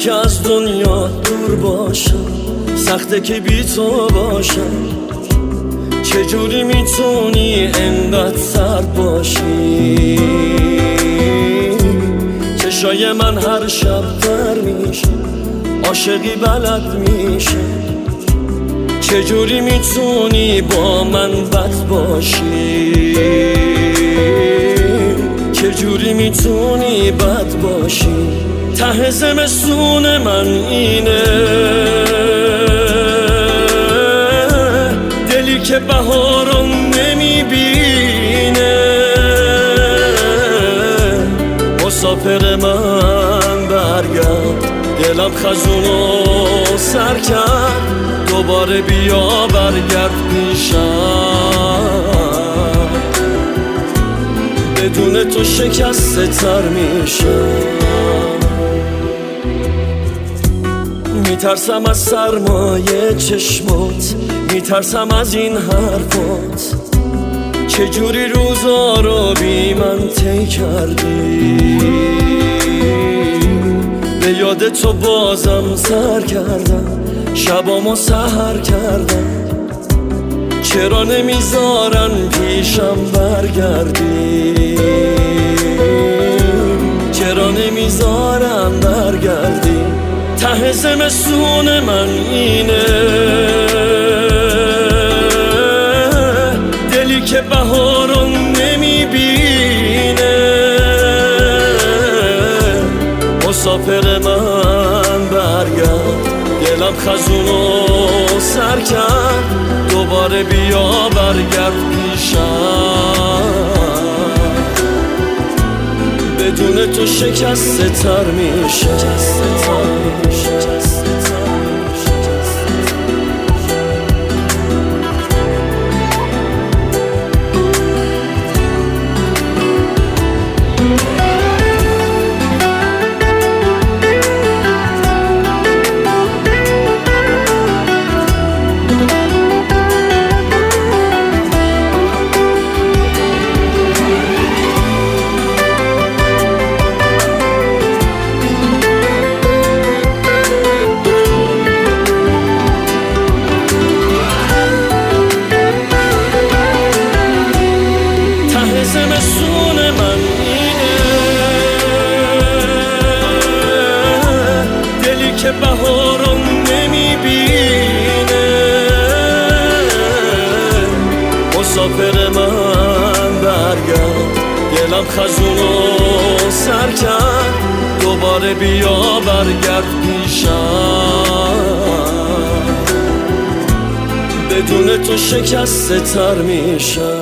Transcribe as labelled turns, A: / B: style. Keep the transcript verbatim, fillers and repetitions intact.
A: که از دنیا دور باشم، سخته که بی تو باشم. چجوری میتونی انقدر سرد باشی؟ چشای من هر شب تر میشه، عاشقی بلد میشه. چجوری میتونی با من بد باشی؟ چجوری میتونی بد باشی؟ ته زمستون من اینه، دلی که بهارو نمیبینه. مسافر من برگرد، دلم خزونو سر کرد. دوباره بیا برگرد پیشم، بدون تو شکسته تر میشم. میترسم از سرمایه چشمات، میترسم از این حرفات. چجوری روزا رو بی من طی کردی؟ به یاد تو بازم سر کردم، شبامو سحر کردم. چرا نمیذارن پیشم برگردی؟ چرا نمیذارن برگردی؟ ته زمستون من اینه، دلی که بهارو نمیبینه. مسافر من برگرد، دلم خزونو سر کرد. دوباره بیا برگرد پیشم، بدون تو شکسته تر میشه. زمستون من اینه، دلی که بهارو نمیبینه. مسافر من برگرد، دلم خزونو سر کرد. دوباره بیا برگرد پیشم، بدون تو شکسته تر میشم.